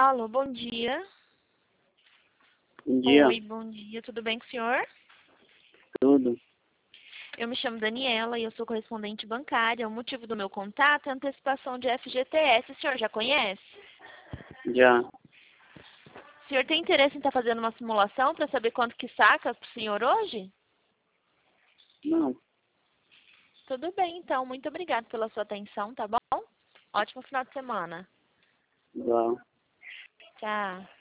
Alô, bom dia. Bom dia. Oi, bom dia. Tudo bem com o senhor? Tudo. Eu me chamo Daniela e eu sou correspondente bancária. O motivo do meu contato é a antecipação de FGTS. O senhor já conhece? Já. O senhor tem interesse em estar fazendo uma simulação para saber quanto que saca para o senhor hoje? Não. Tudo bem, então. Muito obrigada pela sua atenção, tá bom? Ótimo final de semana. Igual. Tchau.